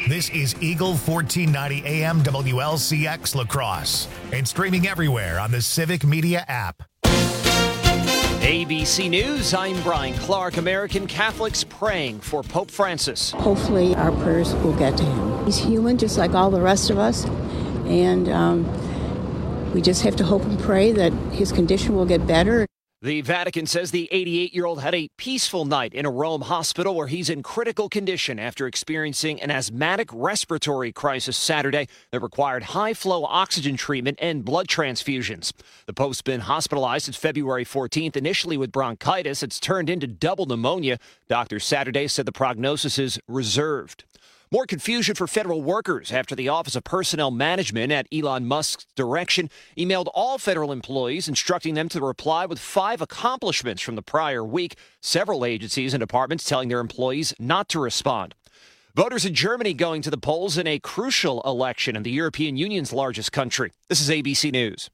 This is Eagle 1490 AM WLCX La Crosse and streaming everywhere on the Civic Media app. ABC News, I'm Brian Clark. American Catholics praying for Pope Francis. Hopefully our prayers will get to him. He's human just like all the rest of us, and we just have to hope and pray that his condition will get better. The Vatican says the 88-year-old had a peaceful night in a Rome hospital where he's in critical condition after experiencing an asthmatic respiratory crisis Saturday that required high-flow oxygen treatment and blood transfusions. The Pope's been hospitalized since February 14th, initially with bronchitis. It's turned into double pneumonia. Doctors Saturday said the prognosis is reserved. More confusion for federal workers after the Office of Personnel Management at Elon Musk's direction emailed all federal employees instructing them to reply with 5 accomplishments from the prior week. Several agencies and departments telling their employees not to respond. Voters in Germany going to the polls in a crucial election in the European Union's largest country. This is ABC News.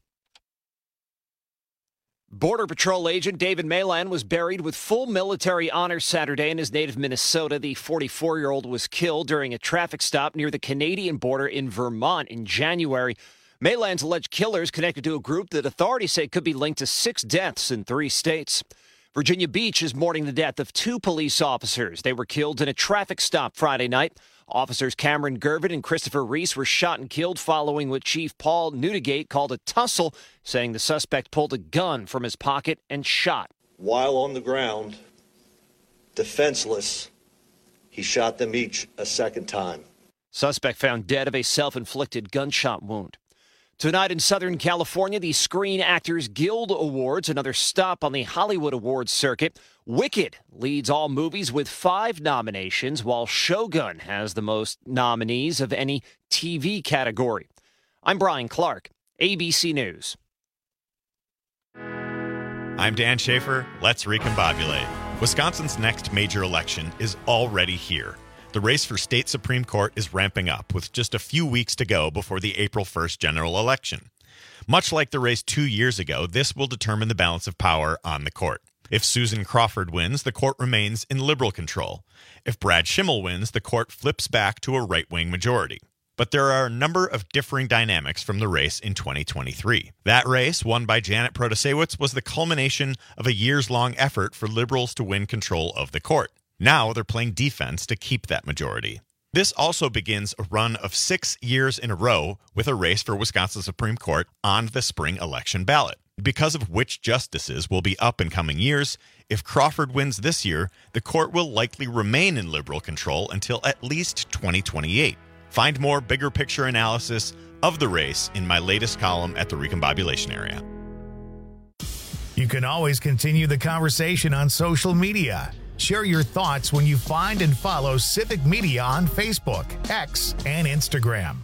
Border Patrol agent David Malan was buried with full military honors Saturday in his native Minnesota. The 44-year-old was killed during a traffic stop near the Canadian border in Vermont in January. Malan's alleged killers connected to a group that authorities say could be linked to 6 deaths in 3 states. Virginia Beach is mourning the death of 2 police officers. They were killed in a traffic stop Friday night. Officers Cameron Gervin and Christopher Reese were shot and killed following what Chief Paul Newdigate called a tussle, saying the suspect pulled a gun from his pocket and shot. While on the ground, defenseless, he shot them each a second time. Suspect found dead of a self-inflicted gunshot wound. Tonight in Southern California, the Screen Actors Guild Awards, another stop on the Hollywood Awards circuit. Wicked leads all movies with 5 nominations, while Shogun has the most nominees of any TV category. I'm Brian Clark, ABC News. I'm Dan Schaefer. Let's recombobulate. Wisconsin's next major election is already here. The race for state Supreme Court is ramping up with just a few weeks to go before the April 1st general election. Much like the race 2 years ago, this will determine the balance of power on the court. If Susan Crawford wins, the court remains in liberal control. If Brad Schimmel wins, the court flips back to a right-wing majority. But there are a number of differing dynamics from the race in 2023. That race, won by Janet Protasiewicz, was the culmination of a years-long effort for liberals to win control of the court. Now they're playing defense to keep that majority. This also begins a run of 6 years in a row with a race for Wisconsin Supreme Court on the spring election ballot. Because of which justices will be up in coming years, if Crawford wins this year, the court will likely remain in liberal control until at least 2028. Find more bigger picture analysis of the race in my latest column at the Recombobulation Area. You can always continue the conversation on social media. Share your thoughts when you find and follow Civic Media on Facebook, X, and Instagram.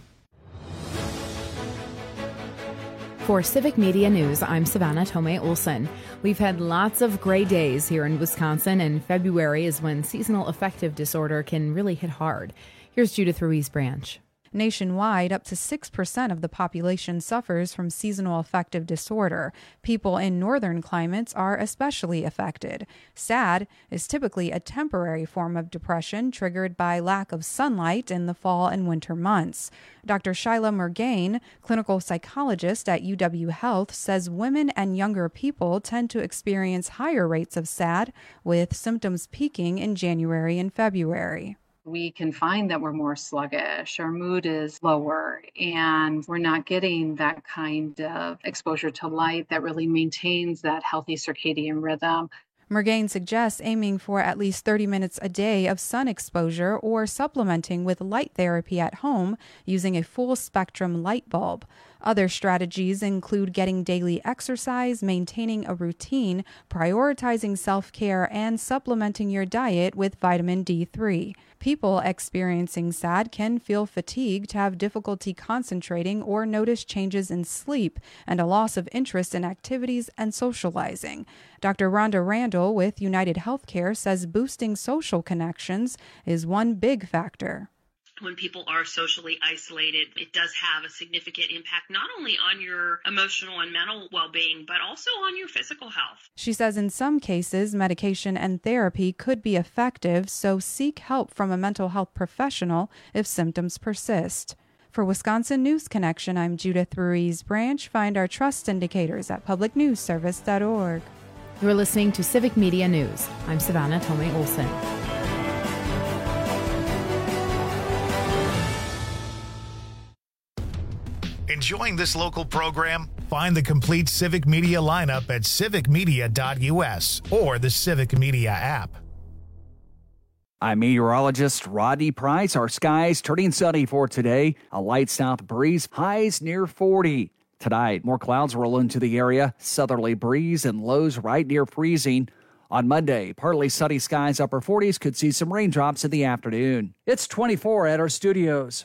For Civic Media News, I'm Savannah Tomei Olson. We've had lots of gray days here in Wisconsin, and February is when seasonal affective disorder can really hit hard. Here's Judith Ruiz Branch. Nationwide, up to 6% of the population suffers from seasonal affective disorder. People in northern climates are especially affected. SAD is typically a temporary form of depression triggered by lack of sunlight in the fall and winter months. Dr. Shyla Murgain, clinical psychologist at UW Health, says women and younger people tend to experience higher rates of SAD, with symptoms peaking in January and February. We can find that we're more sluggish, our mood is lower, and we're not getting that kind of exposure to light that really maintains that healthy circadian rhythm. Murgain suggests aiming for at least 30 minutes a day of sun exposure or supplementing with light therapy at home using a full-spectrum light bulb. Other strategies include getting daily exercise, maintaining a routine, prioritizing self-care, and supplementing your diet with vitamin D3. People experiencing SAD can feel fatigued, have difficulty concentrating, or notice changes in sleep and a loss of interest in activities and socializing. Dr. Rhonda Randall with United Healthcare says boosting social connections is one big factor. when people are socially isolated, it does have a significant impact not only on your emotional and mental well-being, but also on your physical health. She says in some cases, medication and therapy could be effective, so seek help from a mental health professional if symptoms persist. For Wisconsin News Connection, I'm Judith Ruiz Branch. Find our trust indicators at publicnewsservice.org. You're listening to Civic Media News. I'm Savannah Tomei Olson. Enjoying this local program? Find the complete Civic Media lineup at civicmedia.us or the Civic Media app. I'm meteorologist Rodney Price. Our skies turning sunny for today. A light south breeze, highs near 40. Tonight, more clouds roll into the area, southerly breeze and lows right near freezing. On Monday, partly sunny skies, upper 40s, could see some raindrops in the afternoon. It's 24 at our studios.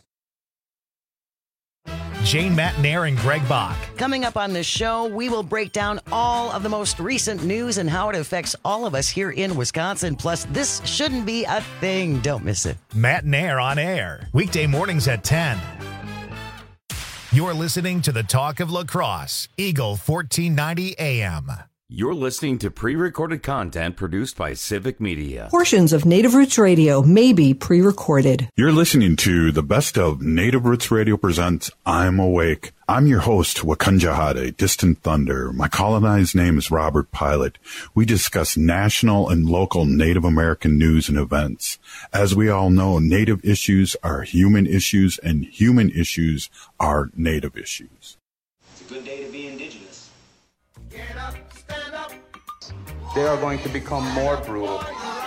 Jane Matnair and Greg Bach. Coming up on this show, we will break down all of the most recent news and how it affects all of us here in Wisconsin. Plus, this shouldn't be a thing. Don't miss it. Matnair on air, weekday mornings at 10. You're listening to the Talk of La Crosse, Eagle 1490 AM. You're listening to pre-recorded content produced by Civic Media. Portions of Native Roots Radio may be pre-recorded. You're listening to the best of Native Roots Radio presents I'm Awake. I'm your host, Wakunjahade, Distant Thunder. My colonized name is Robert Pilot. We discuss national and local Native American news and events. As we all know, Native issues are human issues, and human issues are Native issues. It's a good day to be Indigenous. Get up. They are going to become more brutal.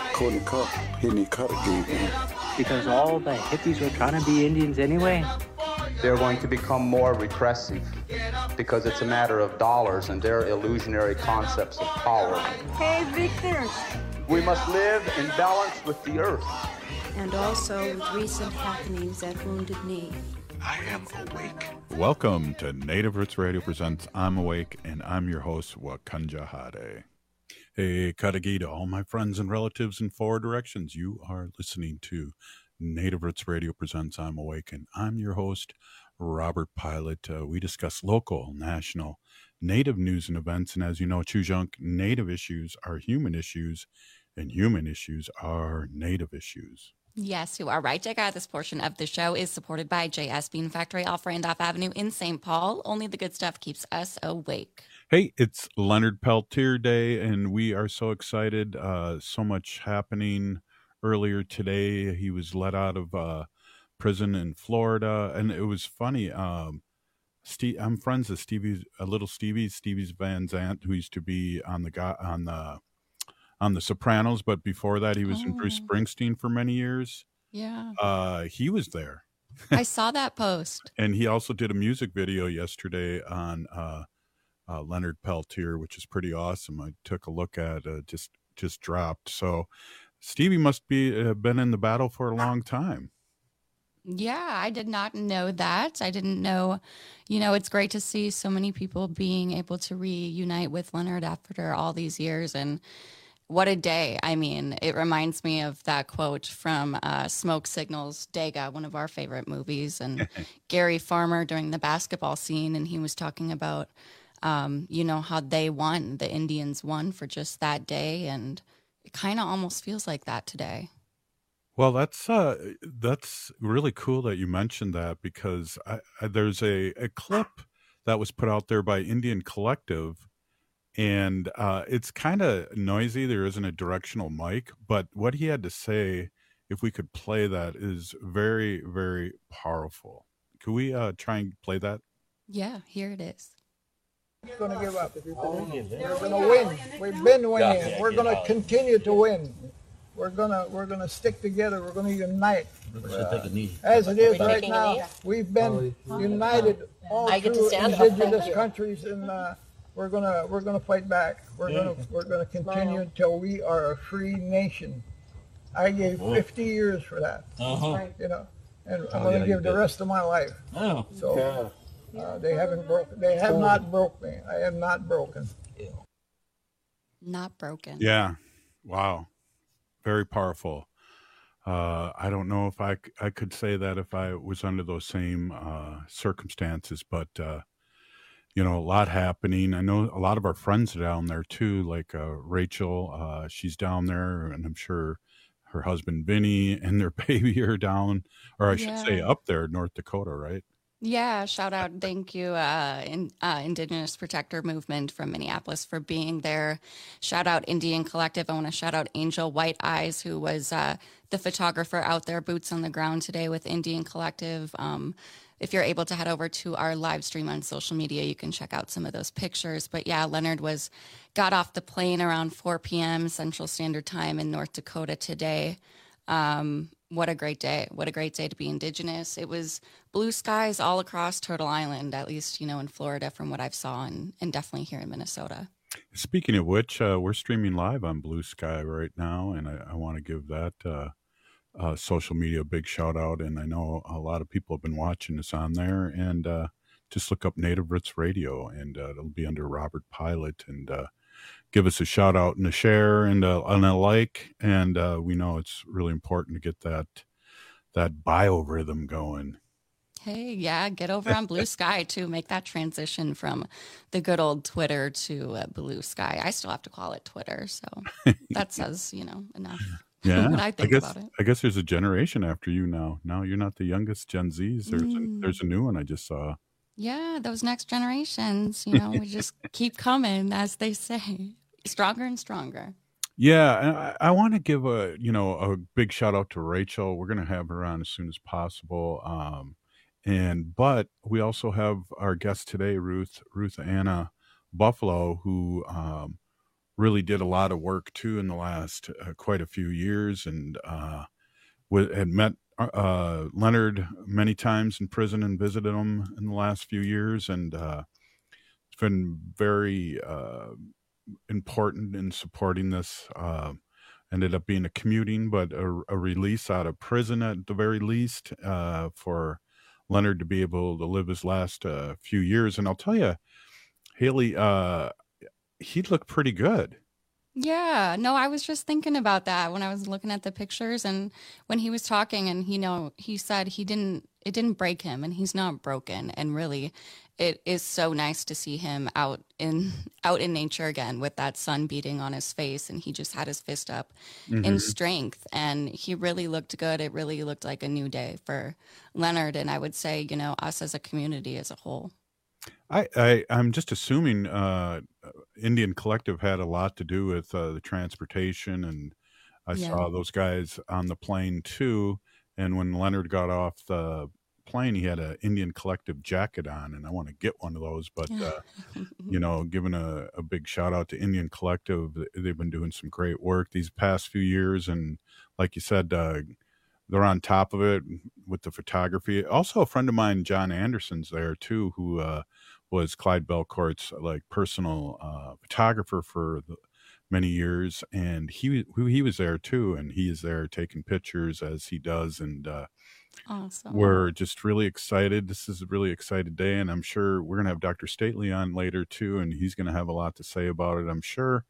Because all the hippies were trying to be Indians anyway. They're going to become more repressive because it's a matter of dollars and their illusionary concepts of power. Hey, Victor. We must live in balance with the earth. And also with recent happenings at Wounded Knee. I am awake. Welcome to Native Roots Radio presents I'm Awake, and I'm your host, Wakunjahade. Hey, Kadagi to all my friends and relatives in four directions. You are listening to Native Roots Radio presents I'm Awake, and I'm your host, Robert Pilot. We discuss local, national, Native news and events, and as you know, Chujunk, Native issues are human issues, and human issues are Native issues. Yes, you are right, Jagger. This portion of the show is supported by JS Bean Factory off Randolph Avenue in St. Paul. Only the good stuff keeps us awake. Hey, it's Leonard Peltier Day, and we are so excited. So much happening earlier today. He was let out of prison in Florida, and it was funny. I'm friends with Stevie's Van Zandt, who used to be on the Sopranos, but before that he was in Bruce Springsteen for many years. Yeah. He was there. I saw that post. And he also did a music video yesterday on Leonard Peltier, which is pretty awesome. I took a look at just dropped. So Stevie must have been in the battle for a long time. Yeah, I did not know that. I didn't know, it's great to see so many people being able to reunite with Leonard after all these years. And what a day. I mean, it reminds me of that quote from Smoke Signals, Daga, one of our favorite movies, and Gary Farmer during the basketball scene. And he was talking about, how they won, the Indians won for just that day. And it kind of almost feels like that today. Well, that's really cool that you mentioned that, because there's a clip that was put out there by Indian Collective, and it's kind of noisy. There isn't a directional mic, but what he had to say, if we could play that, is very, very powerful. Could we try and play that? Yeah, here it is. We're going to give up. We're going to win. We've been winning. We're going to continue to win. We're gonna stick together. We're gonna unite. As it is right now, we've been united all through indigenous countries, and we're gonna fight back. We're gonna continue until we are a free nation. I gave 50 years for that. And I'm gonna give the rest of my life. So they haven't broken. They have not broke me. I am not broken. Not broken. Yeah. Wow. Very powerful. I don't know if I could say that if I was under those same circumstances, but a lot happening. I know a lot of our friends are down there too, like Rachel. She's down there, and I'm sure her husband Vinny and their baby are down, or I should say up there, North Dakota, right? Yeah, shout out, thank you, Indigenous Protector Movement from Minneapolis for being there. Shout out Indian Collective. I want to shout out Angel White Eyes, who was the photographer out there, boots on the ground today with Indian Collective. If you're able to head over to our live stream on social media, you can check out some of those pictures. But yeah, Leonard got off the plane around 4 p.m. Central Standard Time in North Dakota today. What a great day. What a great day to be Indigenous. It was blue skies all across Turtle Island, at least, in Florida from what I've saw, and definitely here in Minnesota. Speaking of which, we're streaming live on Blue Sky right now, and I want to give that social media a big shout out. And I know a lot of people have been watching us on there, and just look up Native Roots Radio, and it'll be under Robert Pilot, and give us a shout out and a share and a like. And we know it's really important to get that biorhythm going. Hey, yeah, get over on Blue Sky too. Make that transition from the good old Twitter to Blue Sky. I still have to call it Twitter, so that says, enough. Yeah, what I think about it. I guess there's a generation after you now. Now you're not the youngest Gen Zs. There's a new one I just saw. Yeah, those next generations, we just keep coming, as they say, stronger and stronger. Yeah, I want to give a big shout out to Rachel. We're going to have her on as soon as possible. But we also have our guest today, Ruth Anna Buffalo, who really did a lot of work too in the last quite a few years, and had met Leonard many times in prison and visited him in the last few years, and it's been very important in supporting this. Ended up being a commuting, but a release out of prison at the very least, for Leonard to be able to live his last few years. And I'll tell you, Haley, he looked pretty good. Yeah, no, I was just thinking about that when I was looking at the pictures, and when he was talking, and he said it didn't break him, and he's not broken. And really, it is so nice to see him out in nature again with that sun beating on his face, and he just had his fist up in strength, and he really looked good. It really looked like a new day for Leonard, and I would say, us as a community as a whole. I'm just assuming Indian Collective had a lot to do with the transportation, and I saw those guys on the plane too. And when Leonard got off the plane, he had an Indian Collective jacket on, and I want to get one of those. But giving a big shout out to Indian Collective. They've been doing some great work these past few years, and like you said, they're on top of it with the photography. Also, a friend of mine, John Anderson's there too, who was Clyde Belcourt's personal photographer for many years, and he was there too, and he is there taking pictures as he does, and awesome. We're just really excited. This is a really excited day, and I'm sure we're gonna have Dr. Stately on later too, and he's gonna have a lot to say about it. I'm sure.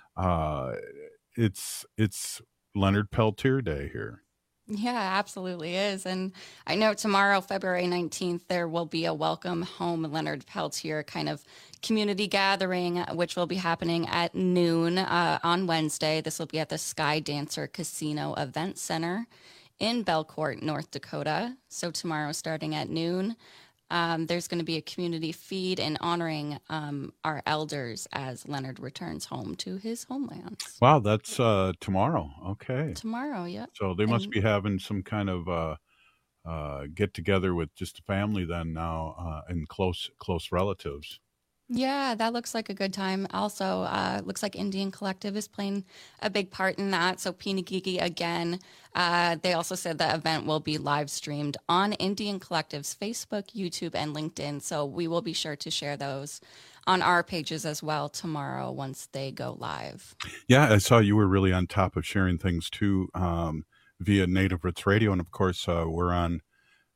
It's Leonard Peltier Day here. Yeah, absolutely is. And I know tomorrow, February 19th, there will be a Welcome Home Leonard Peltier kind of community gathering, which will be happening at noon on Wednesday. This will be at the Sky Dancer Casino Event Center in Belcourt, North Dakota. So tomorrow, starting at noon, there's going to be a community feed in honoring our elders as Leonard returns home to his homelands. Wow, that's tomorrow. Okay. Tomorrow, yeah. So they must be having some kind of get together with just the family then now, and close relatives. Yeah, that looks like a good time. Also, looks like Indian Collective is playing a big part in that. So Pinagigi again. They also said the event will be live streamed on Indian Collective's Facebook, YouTube, and LinkedIn. So we will be sure to share those on our pages as well tomorrow once they go live. Yeah, I saw you were really on top of sharing things too, via Native Roots Radio. And of course, we're on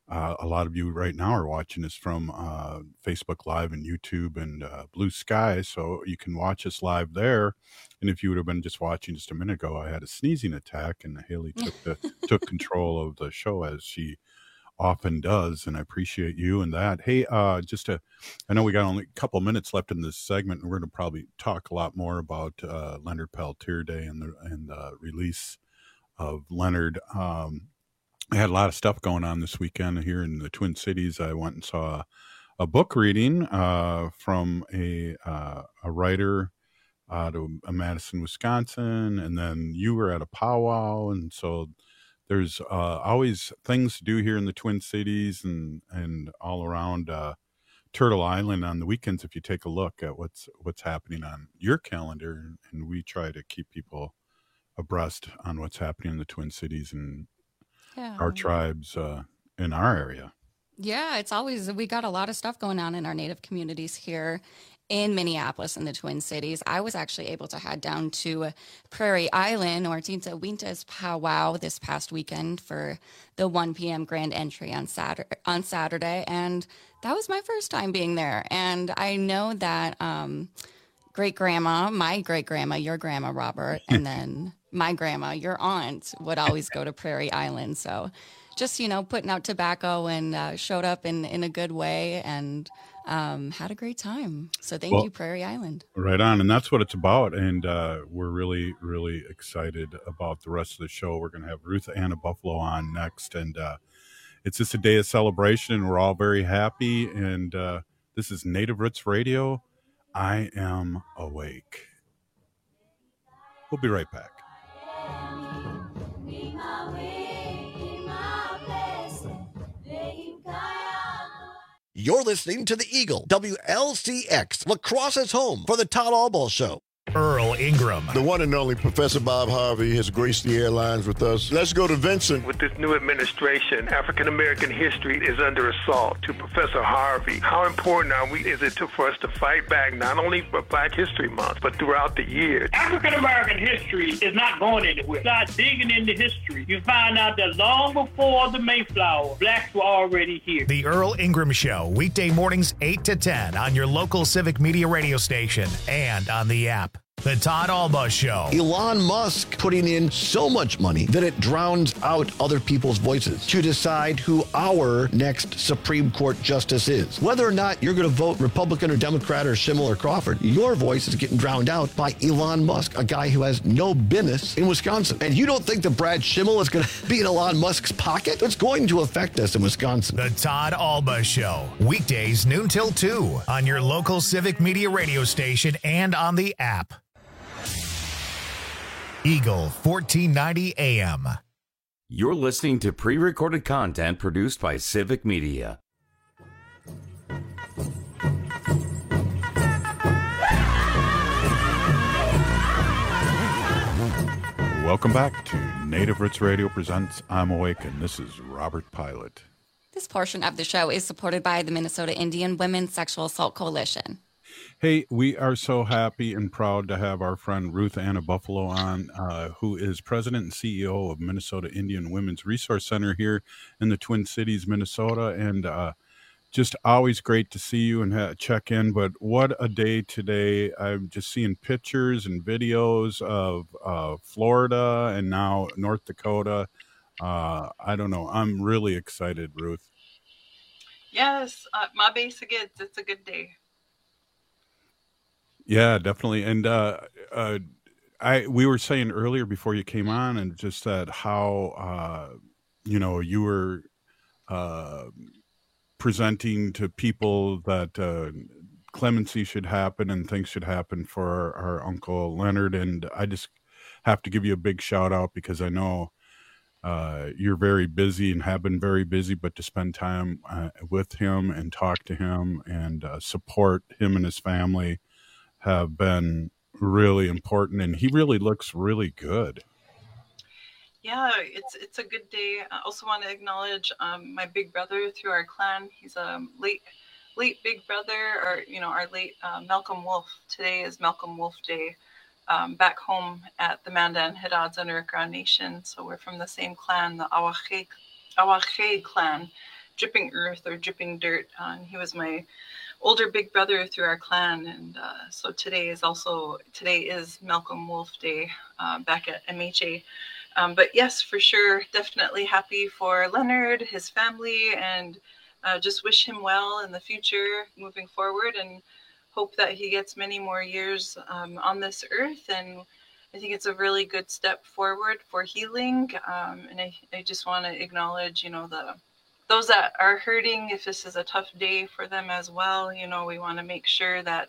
A lot of you right now are watching us from Facebook Live and YouTube and Blue Sky, so you can watch us live there. And if you would have been just watching just a minute ago, I had a sneezing attack, and Haley took control of the show as she often does, and I appreciate you and that. Hey, I know we got only a couple minutes left in this segment, and we're going to probably talk a lot more about Leonard Peltier Day and the release of Leonard. I had a lot of stuff going on this weekend here in the Twin Cities. I went and saw a book reading from a writer out of Madison, Wisconsin, and then you were at a powwow, and so there's always things to do here in the Twin Cities and all around Turtle Island on the weekends. If you take a look at what's happening on your calendar, and we try to keep people abreast on what's happening in the Twin Cities and our tribes in our area. Yeah, we got a lot of stuff going on in our Native communities here in Minneapolis and the Twin Cities. I was actually able to head down to Prairie Island or Tinta Winta's powwow this past weekend for the 1 p.m. grand entry on Saturday. And that was my first time being there. And I know that my great-grandma, your grandma, Robert, and then my grandma, your aunt, would always go to Prairie Island. So just, putting out tobacco and showed up in a good way and had a great time. So thank you, Prairie Island. Right on. And that's what it's about. And we're really, really excited about the rest of the show. We're going to have Ruth Anna Buffalo on next. And it's just a day of celebration, and we're all very happy. And this is Native Roots Radio. I am awake. We'll be right back. You're listening to The Eagle, WLCX, La Crosse's home for the Todd Albaugh Show. Earl Ingram. The one and only Professor Bob Harvey has graced the airlines with us. Let's go to Vincent. With this new administration, African-American history is under assault. To Professor Harvey, how important is it for us to fight back, not only for Black History Month, but throughout the year? African-American history is not going anywhere. Start digging into history. You find out that long before the Mayflower, Blacks were already here. The Earl Ingram Show, weekday mornings 8 to 10 on your local Civic Media radio station and on the app. The Todd Albaugh Show. Elon Musk putting in so much money that it drowns out other people's voices to decide who our next Supreme Court justice is. Whether or not you're going to vote Republican or Democrat or Schimmel or Crawford, your voice is getting drowned out by Elon Musk, a guy who has no business in Wisconsin. And you don't think that Brad Schimmel is going to be in Elon Musk's pocket? It's going to affect us in Wisconsin. The Todd Albaugh Show. Weekdays noon till 2 on your local Civic Media radio station and on the app. Eagle 1490 AM. You're listening to pre-recorded content produced by Civic Media. Welcome back to Native Roots Radio presents I'm Awake, and this is Robert Pilot. This portion of the show is supported by the Minnesota Indian Women's Sexual Assault Coalition. Hey, we are so happy and proud to have our friend Ruth Anna Buffalo on, who is president and CEO of Minnesota Indian Women's Resource Center here in the Twin Cities, Minnesota. And just always great to see you and check in. But what a day today. I'm just seeing pictures and videos of Florida and now North Dakota. I don't know. I'm really excited, Ruth. Yes, my base again. It's a good day. Yeah, definitely. And we were saying earlier before you came on, and just that how you were presenting to people that clemency should happen and things should happen for our Uncle Leonard. And I just have to give you a big shout out because I know you're very busy and have been very busy, but to spend time with him and talk to him and support him and his family have been really important, and he really looks really good. Yeah, it's a good day. I also want to acknowledge my big brother through our clan. He's a late big brother, or our late Malcolm Wolf. Today is Malcolm Wolf Day. Back home at the Mandan Hidads Underground Nation. So we're from the same clan, the Awache clan, dripping earth or dripping dirt. And he was my older big brother through our clan. And so today is Malcolm Wolf Day back at MHA. But yes, for sure, definitely happy for Leonard, his family, and just wish him well in the future moving forward, and hope that he gets many more years on this earth. And I think it's a really good step forward for healing. And I just want to acknowledge, those that are hurting, if this is a tough day for them as well. We want to make sure that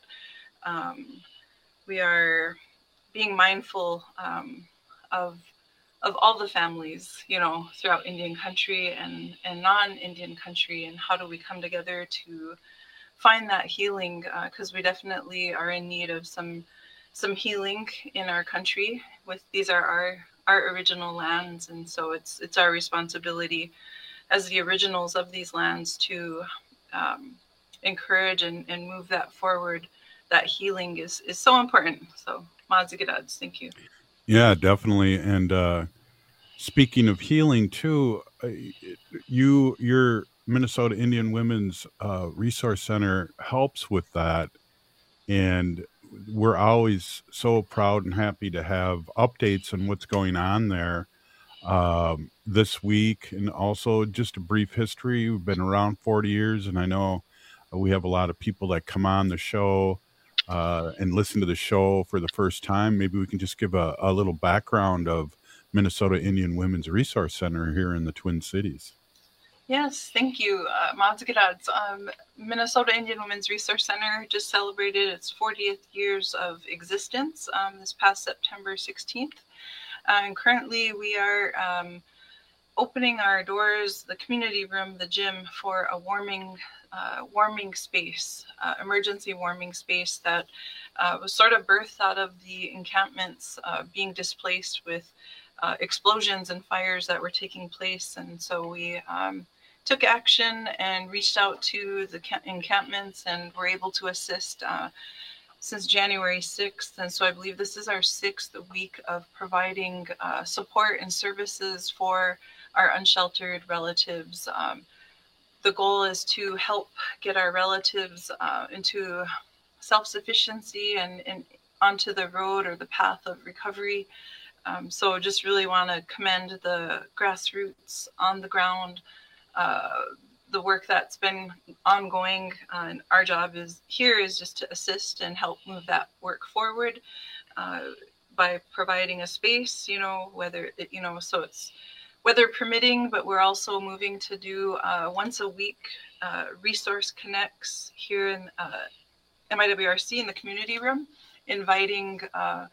we are being mindful of all the families, throughout Indian country and non-Indian country, and how do we come together to find that healing, because we definitely are in need of some healing in our country. These are our original lands, and so it's our responsibility as the originals of these lands to encourage and move that forward. That healing is so important. So, Mazigadad, thank you. Yeah, definitely. And speaking of healing too, your Minnesota Indian Women's Resource Center helps with that. And we're always so proud and happy to have updates on what's going on there this week. And also just a brief history. We've been around 40 years, and I know we have a lot of people that come on the show and listen to the show for the first time. Maybe we can just give a little background of Minnesota Indian Women's Resource Center here in the Twin Cities. Yes, thank you, Mazigadad. Minnesota Indian Women's Resource Center just celebrated its 40th years of existence this past September 16th. And currently we are opening our doors, the community room, the gym, for a warming space, emergency warming space that was sort of birthed out of the encampments being displaced with explosions and fires that were taking place. And so we took action and reached out to the encampments and were able to assist since January 6th. And so I believe this is our 6th week of providing support and services for our unsheltered relatives. The goal is to help get our relatives into self-sufficiency and onto the road or the path of recovery. So just really want to commend the grassroots on the ground, the work that's been ongoing. And our job is just to assist and help move that work forward by providing a space, so it's weather permitting, but we're also moving to do once a week resource connects here in MIWRC in the community room, inviting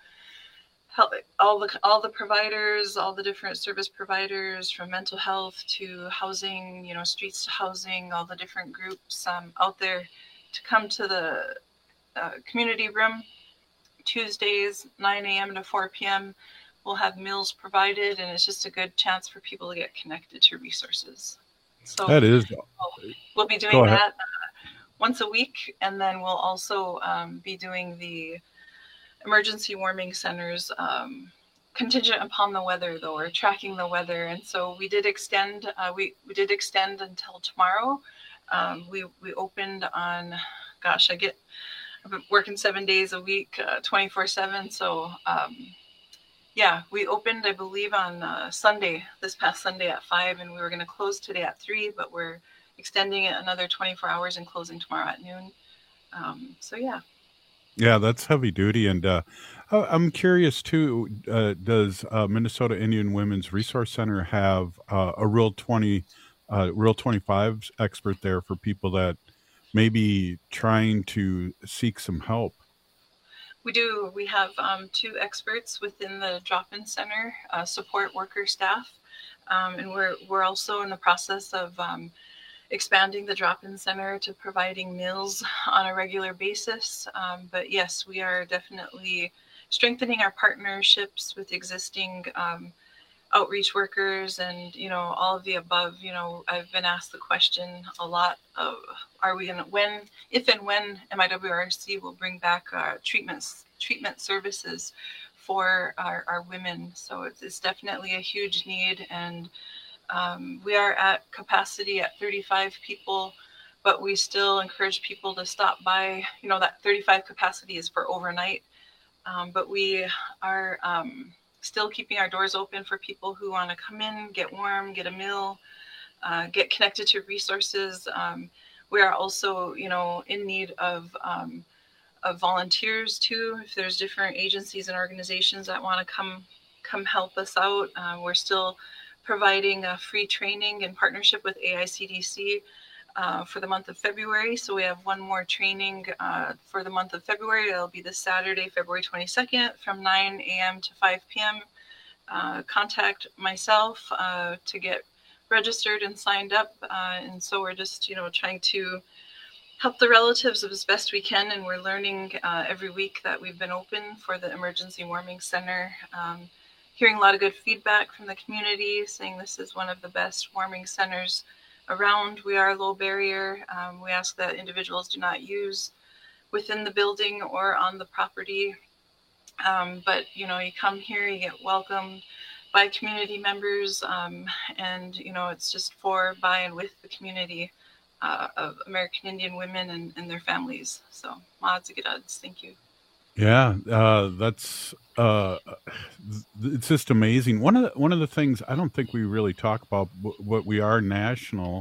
all the providers, all the different service providers, from mental health to housing, streets to housing, all the different groups out there to come to the community room Tuesdays, 9 a.m. to 4 p.m. We'll have meals provided, and it's just a good chance for people to get connected to resources. So that is. We'll be doing that once a week, and then we'll also be doing the emergency warming centers contingent upon the weather, though. We're tracking the weather, and so we did extend. We did extend until tomorrow. We opened on, I've been working 7 days a week, 24/7. So we opened, I believe, on Sunday, this past Sunday at 5, and we were going to close today at 3, but we're extending it another 24 hours and closing tomorrow at noon. Yeah, that's heavy duty. And I'm curious too, does Minnesota Indian Women's Resource Center have a Real 25 expert there for people that may be trying to seek some help? We do. We have 2 experts within the drop-in center, support worker staff, and we're also in the process of expanding the drop-in center to providing meals on a regular basis. But yes, we are definitely strengthening our partnerships with existing outreach workers and, all of the above. I've been asked the question a lot of, if and when MIWRC will bring back treatment services for our women. So it's definitely a huge need, and We are at capacity at 35 people, but we still encourage people to stop by. That 35 capacity is for overnight, but we are still keeping our doors open for people who want to come in, get warm, get a meal, get connected to resources. We are also, in need of volunteers too. If there's different agencies and organizations that want to come help us out, we're still providing a free training in partnership with AICDC for the month of February. So we have one more training for the month of February. It'll be this Saturday, February 22nd from 9 a.m. to 5 p.m. Contact myself to get registered and signed up. And so we're just, trying to help the relatives as best we can. And we're learning every week that we've been open for the Emergency Warming Center. Hearing a lot of good feedback from the community, saying this is one of the best warming centers around. We are low barrier. We ask that individuals do not use within the building or on the property. But, you come here, you get welcomed by community members. And, it's just for, by, and with the community of American Indian women and their families. So, Maatsigadads, thank you. Yeah, that's it's just amazing. One of the things I don't think we really talk about, what we are national,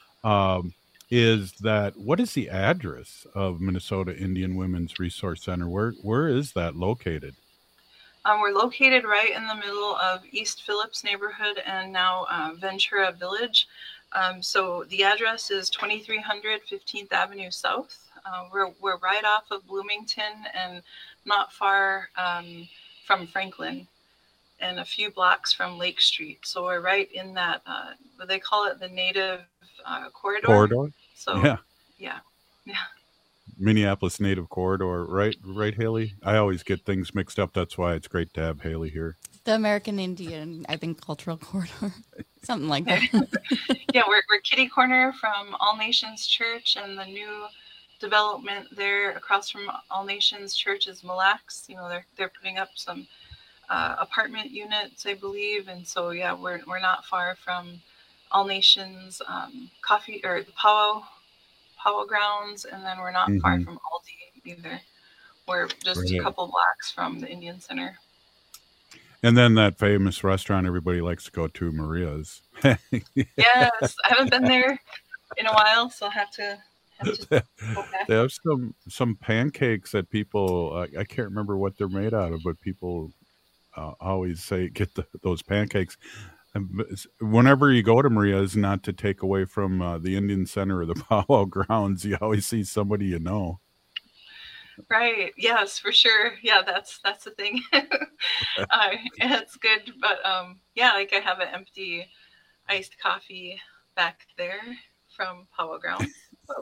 is that what is the address of Minnesota Indian Women's Resource Center? Where is that located? We're located right in the middle of East Phillips neighborhood and now Ventura Village. So the address is 2300 15th Avenue South. We're right off of Bloomington and not far from Franklin and a few blocks from Lake Street. So we're right in that, they call it the Native Corridor. So, yeah. Minneapolis Native Corridor, right, Haley? I always get things mixed up. That's why it's great to have Haley here. The American Indian, I think, Cultural Corridor, something like that. Yeah, we're kitty corner from All Nations Church, and the new development there across from All Nations Church is Mille Lacs. They're putting up some apartment units, I believe, and so yeah, we're not far from All Nations coffee or the powwow grounds, and then we're not far from Aldi either. We're just a couple blocks from the Indian Center. And then that famous restaurant everybody likes to go to, Maria's. Yes, I haven't been there in a while, so I'll have to go back. They have some pancakes that people, I can't remember what they're made out of, but people always say get those pancakes. Whenever you go to Maria's, not to take away from the Indian Center or the powwow grounds, you always see somebody you know. Right. Yes, for sure. Yeah, that's the thing. It's good, but I have an empty iced coffee back there from powwow grounds. So.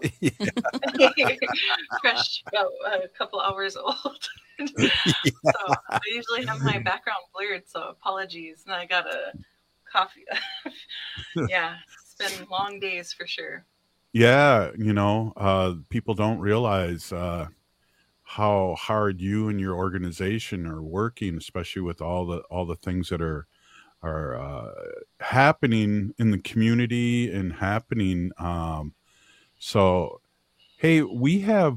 Fresh, about a couple hours old. So I usually have my background blurred, so apologies. And I got a coffee. Yeah, it's been long days for sure. Yeah, people don't realize how hard you and your organization are working, especially with all the things that are happening in the community and happening. So, hey, we have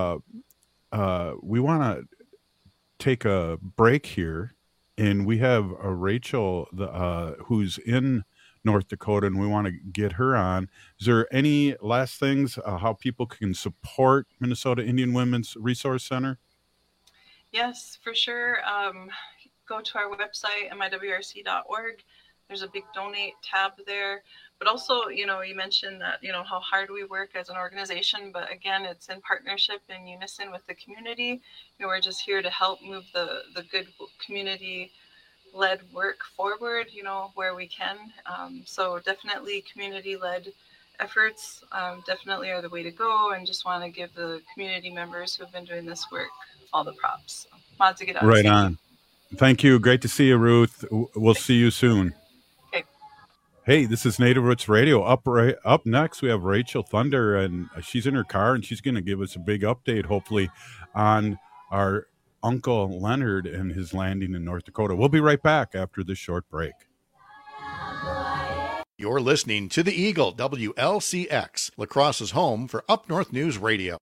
we want to take a break here, and we have Rachel who's in North Dakota, and we want to get her on. Is there any last things how people can support Minnesota Indian Women's Resource Center? Yes, for sure. Go to our website, miwrc.org. There's a big donate tab there. But also, you mentioned that, how hard we work as an organization. But again, it's in partnership and unison with the community. We're just here to help move the good community-led work forward, where we can. So definitely community-led efforts definitely are the way to go. And just want to give the community members who have been doing this work all the props. So, right on. Thank you. Great to see you, Ruth. We'll see you soon. Okay. Hey, this is Native Roots Radio. Up next, we have Rachel Thunder, and she's in her car, and she's going to give us a big update, hopefully, on our Uncle Leonard and his landing in North Dakota. We'll be right back after this short break. You're listening to the Eagle, WLCX, La Crosse's home for Up North News Radio.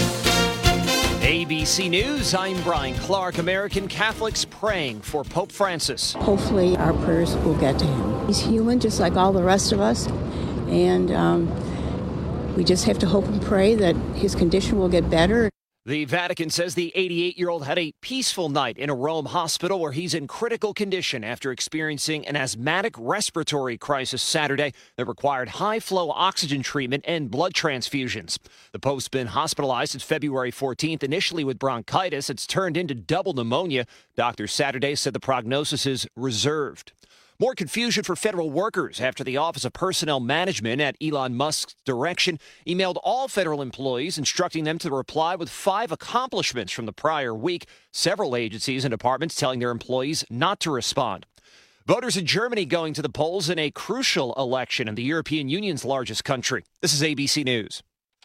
ABC News, I'm Brian Clark. American Catholics praying for Pope Francis. Hopefully our prayers will get to him. He's human just like all the rest of us, and we just have to hope and pray that his condition will get better. The Vatican says the 88-year-old had a peaceful night in a Rome hospital where he's in critical condition after experiencing an asthmatic respiratory crisis Saturday that required high-flow oxygen treatment and blood transfusions. The Pope's been hospitalized since February 14th, initially with bronchitis. It's turned into double pneumonia. Doctors Saturday said the prognosis is reserved. More confusion for federal workers after the Office of Personnel Management at Elon Musk's direction emailed all federal employees instructing them to reply with 5 accomplishments from the prior week. Several agencies and departments telling their employees not to respond. Voters in Germany going to the polls in a crucial election in the European Union's largest country. This is ABC News.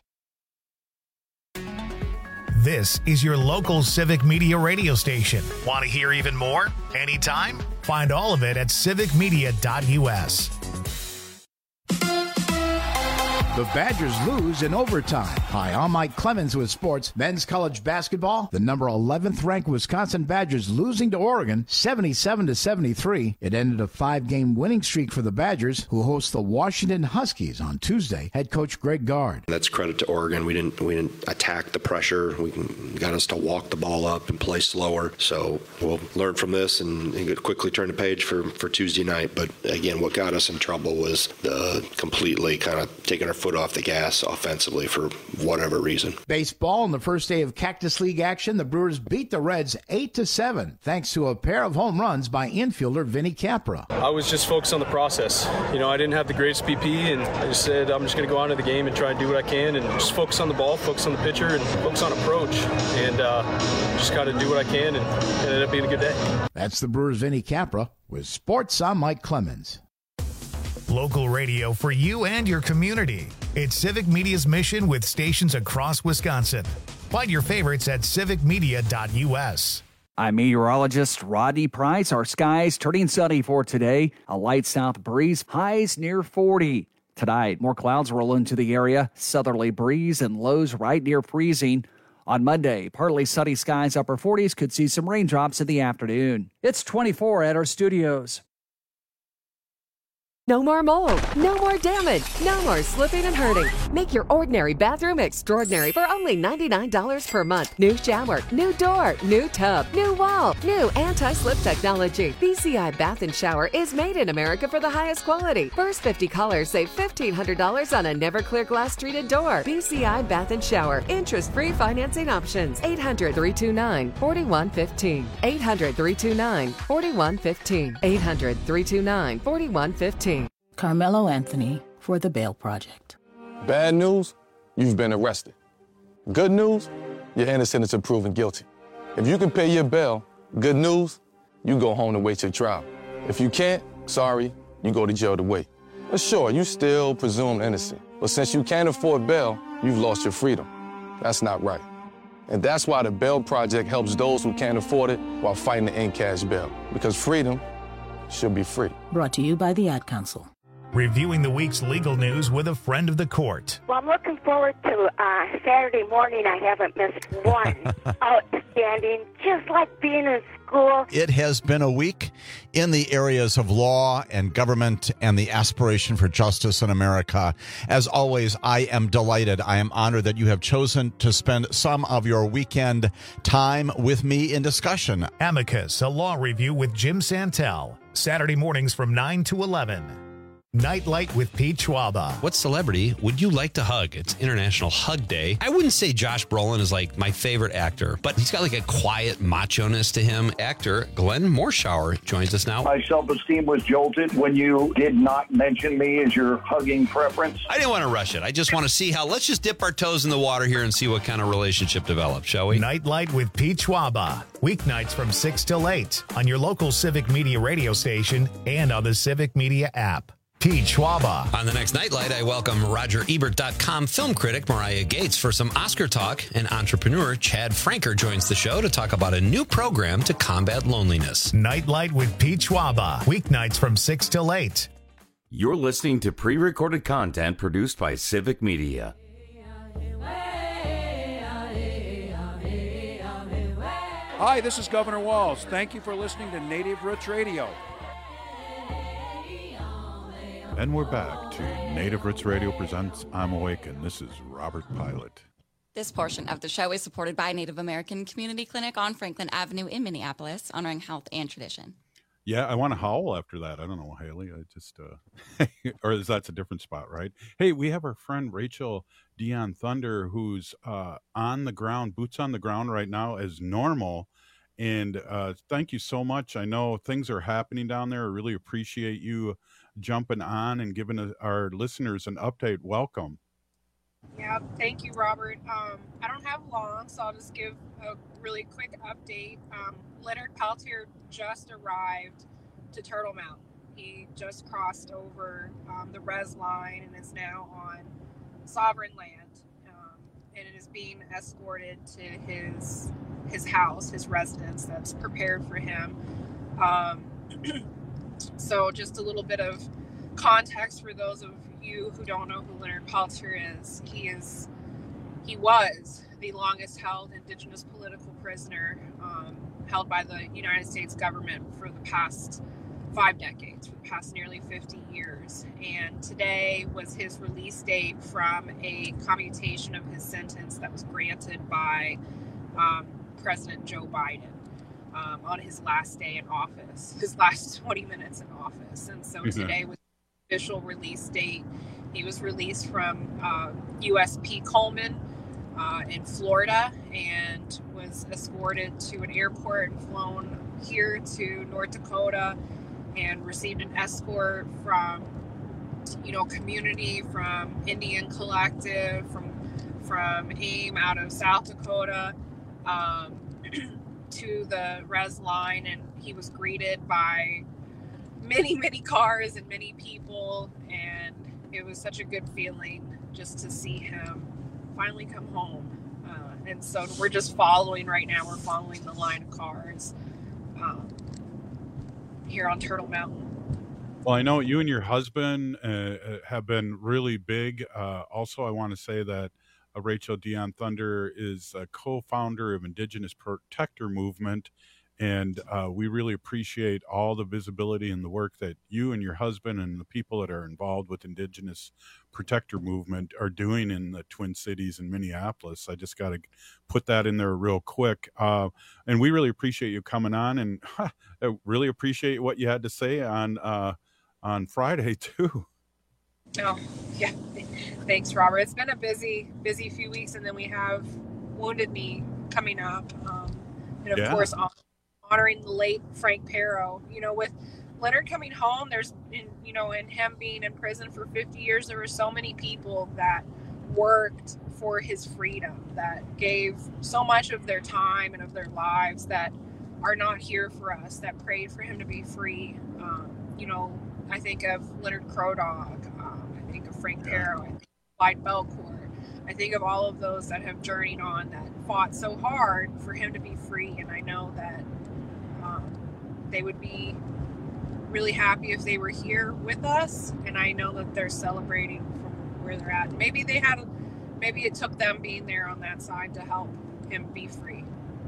This is your local Civic Media radio station. Want to hear even more? Anytime? Find all of it at civicmedia.us. The Badgers lose in overtime. Hi, I'm Mike Clemens with sports. Men's college basketball, the number 11th ranked Wisconsin Badgers losing to Oregon 77-73. It ended a 5-game winning streak for the Badgers, who host the Washington Huskies on Tuesday. Head coach Greg Gard. That's credit to Oregon. We didn't attack the pressure. We got us to walk the ball up and play slower. So we'll learn from this and quickly turn the page for Tuesday night. But again, what got us in trouble was the completely kind of taking our foot off the gas offensively for whatever reason. Baseball, on the first day of Cactus League action, the Brewers beat the Reds 8-7 thanks to a pair of home runs by infielder Vinny Capra. I was just focused on the process. I didn't have the greatest BP, and I just said I'm just going to go on to the game and try and do what I can and just focus on the ball, focus on the pitcher, and focus on approach, and just got to do what I can, and it ended up being a good day. That's the Brewers' Vinny Capra. With sports, I'm Mike Clemens. Local radio for you and your community. It's Civic Media's mission with stations across Wisconsin. Find your favorites at civicmedia.us. I'm meteorologist Rodney Price. Our skies turning sunny for today. A light south breeze, highs near 40. Tonight, more clouds roll into the area. Southerly breeze and lows right near freezing. On Monday, partly sunny skies, upper 40s, could see some raindrops in the afternoon. It's 24 at our studios. No more mold, no more damage, no more slipping and hurting. Make your ordinary bathroom extraordinary for only $99 per month. New shower, new door, new tub, new wall, new anti-slip technology. BCI Bath and Shower is made in America for the highest quality. First 50 callers save $1,500 on a Never-Clear glass treated door. BCI Bath and Shower. Interest-free financing options. 800-329-4115. 800-329-4115. 800-329-4115. Carmelo Anthony for the Bail Project. Bad news, you've been arrested. Good news, you're innocent until proven guilty. If you can pay your bail, good news, you go home to wait your trial. If you can't, sorry, you go to jail to wait. But sure, you still presumed innocent. But since you can't afford bail, you've lost your freedom. That's not right. And that's why the Bail Project helps those who can't afford it while fighting to end cash bail. Because freedom should be free. Brought to you by the Ad Council. Reviewing the week's legal news with a friend of the court. Well, I'm looking forward to Saturday morning. I haven't missed one. Outstanding, just like being in school. It has been a week in the areas of law and government and the aspiration for justice in America. As always, I am delighted. I am honored that you have chosen to spend some of your weekend time with me in discussion. Amicus, a law review with Jim Santel. Saturday mornings from 9 to 11. Nightlight with Pete Schwaba. What celebrity would you like to hug? It's International Hug Day. I wouldn't say Josh Brolin is like my favorite actor, but he's got like a quiet macho-ness to him. Actor Glenn Morshower joins us now. My self-esteem was jolted when you did not mention me as your hugging preference. I didn't want to rush it. I just want to see how, let's just dip our toes in the water here and see what kind of relationship develops, shall we? Nightlight with Pete Schwaba. Weeknights from 6 till 8 on your local Civic Media radio station and on the Civic Media app. Pete Schwaba. On the next Nightlight, I welcome RogerEbert.com film critic Mariah Gates for some Oscar talk, and entrepreneur Chad Franker joins the show to talk about a new program to combat loneliness. Nightlight with Pete Schwaba. Weeknights from 6 till 8. You're listening to pre-recorded content produced by Civic Media. Hi, this is Governor Walz. Thank you for listening to Native Roots Radio. And we're back to Native Roots Radio presents I'm Awake, and this is Robert Pilot. This portion of the show is supported by Native American Community Clinic on Franklin Avenue in Minneapolis, honoring health and tradition. Yeah, I want to howl after that. I don't know, Haley. I just, or that's a different spot, right? Hey, we have our friend Rachel Dion Thunder, who's on the ground, boots on the ground right now as normal. And thank you so much. I know things are happening down there. I really appreciate you jumping on and giving our listeners an update. Welcome. Yeah, thank you, Robert. I don't have long, so I'll just give a really quick update. Leonard Peltier just arrived to Turtle Mountain. He just crossed over the res line and is now on sovereign land, and it is being escorted to his house, his residence that's prepared for him. So just a little bit of context for those of you who don't know who Leonard Peltier is. He was the longest held Indigenous political prisoner held by the United States government for the past 5 decades, for the past nearly 50 years. And today was his release date from a commutation of his sentence that was granted by President Joe Biden on his last day in office, his last 20 minutes in office. And so today was the official release date. He was released from USP Coleman in Florida and was escorted to an airport and flown here to North Dakota and received an escort from, community, from Indian Collective, from AIM out of South Dakota to the res line. And he was greeted by many, many cars and many people. And it was such a good feeling just to see him finally come home. And so we're just following right now. We're following the line of cars here on Turtle Mountain. Well, I know you and your husband have been really big. Also, I want to say that Rachel Dion Thunder is a co-founder of Indigenous Protector Movement. And we really appreciate all the visibility and the work that you and your husband and the people that are involved with Indigenous Protector Movement are doing in the Twin Cities and Minneapolis. I just got to put that in there real quick. And we really appreciate you coming on, and I really appreciate what you had to say on Friday too. Oh, yeah. Thanks, Robert. It's been a busy few weeks, and then we have Wounded Knee coming up. And of course, honoring the late Frank Pero. With Leonard coming home, there's, and him being in prison for 50 years, there were so many people that worked for his freedom, that gave so much of their time and of their lives, that are not here for us, that prayed for him to be free. I think of Leonard Crow Dog. I think of Frank Pero. I think of Clyde Belcourt. I think of all of those that have journeyed on, that fought so hard for him to be free. And I know that they would be really happy if they were here with us. And I know that they're celebrating from where they're at. Maybe it took them being there on that side to help him be free.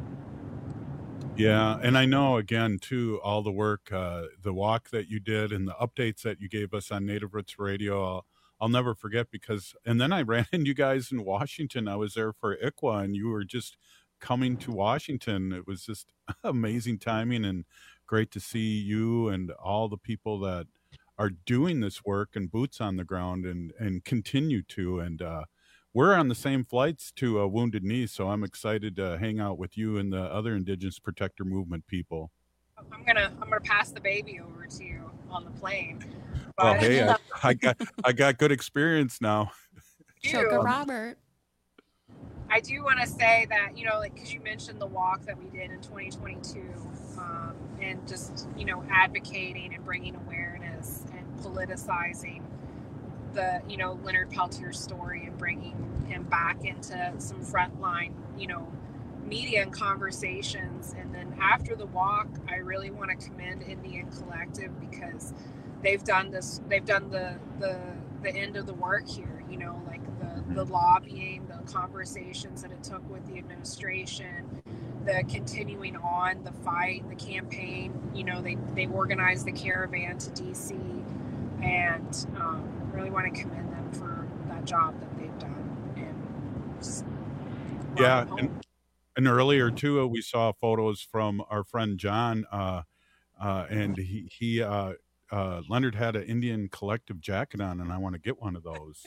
Yeah, and I know, again, too, all the work, the walk that you did and the updates that you gave us on Native Roots Radio, I'll never forget, and then I ran into you guys in Washington. I was there for ICWA, and you were just coming to Washington. It was just amazing timing and great to see you and all the people that are doing this work and boots on the ground and continue to. And we're on the same flights to Wounded Knee, so I'm excited to hang out with you and the other Indigenous Protector Movement people. I'm gonna pass the baby over to you on the plane. Well, hey, I got good experience now. Sugar Robert. I do want to say that, because you mentioned the walk that we did in 2022, and just, advocating and bringing awareness and politicizing the, Leonard Peltier's story and bringing him back into some frontline, media and conversations. And then after the walk, I really want to commend Indian Collective, because they've done the end of the work here, you know, like the lobbying, the conversations that it took with the administration, the continuing on the fight, the campaign. You know, they organized the caravan to DC, and really want to commend them for that job that they've done. And just yeah, and earlier too, we saw photos from our friend John, and he Leonard had an Indian Collective jacket on, and I want to get one of those.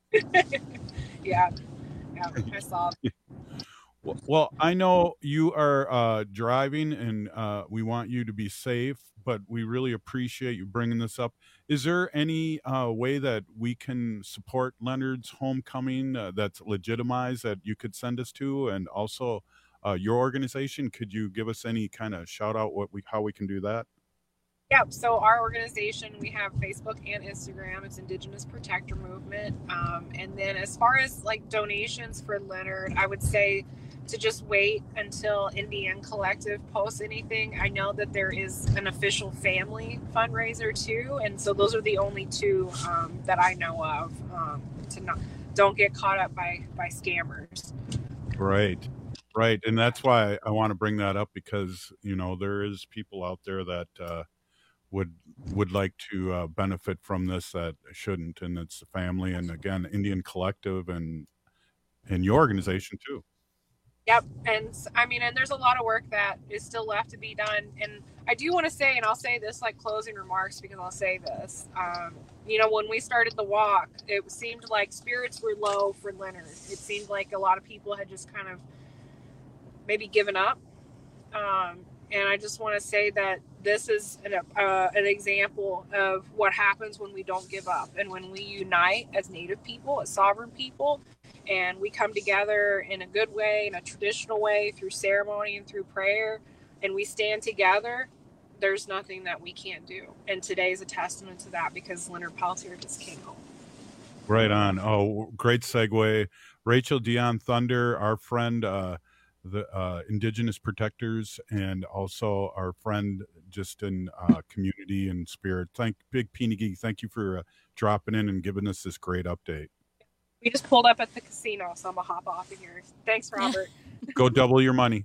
yeah, I saw. Well, I know you are driving, and we want you to be safe, but we really appreciate you bringing this up. Is there any way that we can support Leonard's homecoming that's legitimized that you could send us to? And also your organization, could you give us any kind of shout out how we can do that? Yeah, so our organization, we have Facebook and Instagram. It's Indigenous Protector Movement. And then as far as like donations for Leonard, I would say to just wait until Indian Collective posts anything. I know that there is an official family fundraiser too, and so those are the only two that I know of don't get caught up by scammers. Right, and that's why I want to bring that up, because you know there is people out there that would like to benefit from this that shouldn't, and it's the family, and again Indian Collective and your organization too. Yep. And I mean, and there's a lot of work that is still left to be done. And I do want to say, and I'll say this like closing remarks, because I'll say this, you know, when we started the walk, it seemed like spirits were low for Leonard. It seemed like a lot of people had just kind of maybe given up. And I just want to say that this is an example of what happens when we don't give up, and when we unite as Native people, as sovereign people, and we come together in a good way, in a traditional way, through ceremony and through prayer, and we stand together, there's nothing that we can't do. And today is a testament to that, because Leonard Peltier just came home. Right on. Oh, great segue. Rachel Dion Thunder, our friend, the Indigenous Protectors, and also our friend just in community and spirit. Big Peenagee, thank you for dropping in and giving us this great update. We just pulled up at the casino, so I'm gonna hop off of here. Thanks, Robert. Go double your money.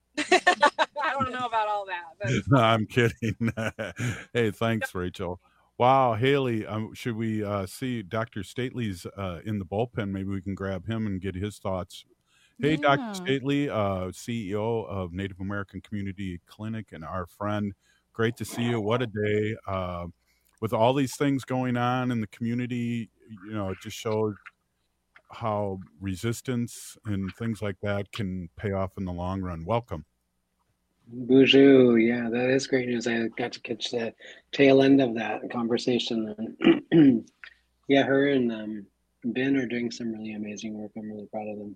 I don't know about all that. But... I'm kidding. Hey, thanks, Rachel. Wow, Haley, should we see Dr. Stately's in the bullpen? Maybe we can grab him and get his thoughts. Hey, yeah. Dr. Stately, CEO of Native American Community Clinic and our friend. Great to see you. What a day. With all these things going on in the community, you know, it just shows how resistance and things like that can pay off in the long run. Welcome. Bonjour. Yeah, that is great news. I got to catch the tail end of that conversation. Yeah, her and Ben are doing some really amazing work. I'm really proud of them.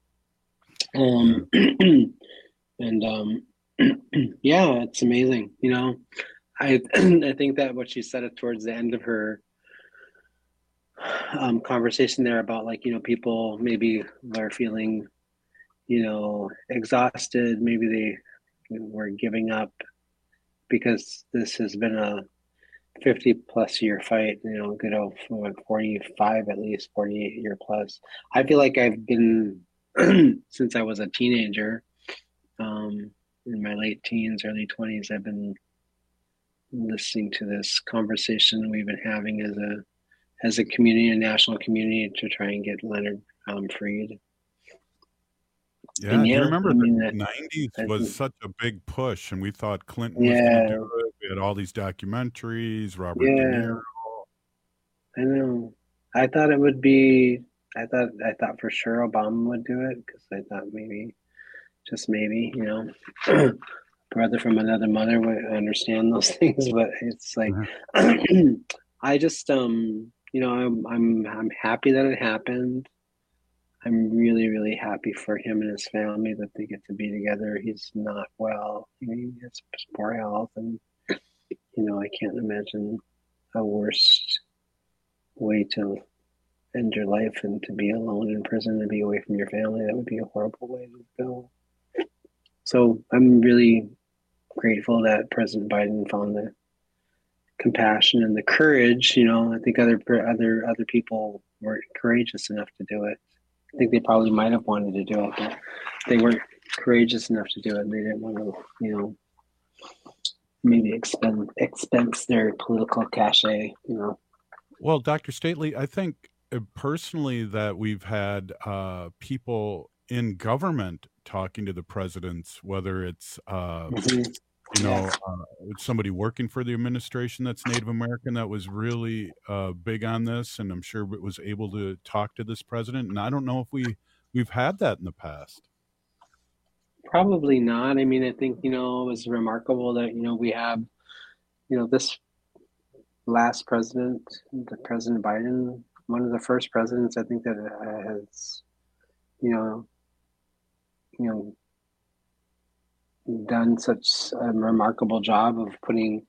Yeah, it's amazing. You know, I think that what she said towards the end of her conversation there about, like, you know, people maybe are feeling, you know, exhausted, maybe they were giving up because this has been a 50+ year fight, you know, good old 45, at least 48 year plus. I feel like I've been since I was a teenager, in my late teens, early 20s, I've been listening to this conversation we've been having as a community, a national community, to try and get Leonard freed. Yeah, you remember the 90s was such a big push, and we thought Clinton was going to do it. We had all these documentaries, Robert De Niro. I know. I thought it would be. I thought for sure Obama would do it, because I thought maybe, just maybe, you know, brother from another mother would understand those things. But it's like, I just, you know, I'm happy that it happened. I'm really, really happy for him and his family that they get to be together. He's not well. He has poor health, and, you know, I can't imagine a worse way to end your life and to be alone in prison and be away from your family. That would be a horrible way to go. So I'm really grateful that President Biden found the compassion and the courage. I think other people weren't courageous enough to do it. I think they probably might have wanted to do it, but they weren't courageous enough to do it. And they didn't want to, maybe expense their political cachet. Well, Dr. Stately, I think personally that we've had people in government talking to the presidents, whether it's somebody working for the administration that's Native American that was really big on this, and I'm sure was able to talk to this president. And I don't know if we've had that in the past. Probably not. I mean, I think, it was remarkable that, we have, this last president, the President Biden, one of the first presidents, I think, that has, done such a remarkable job of putting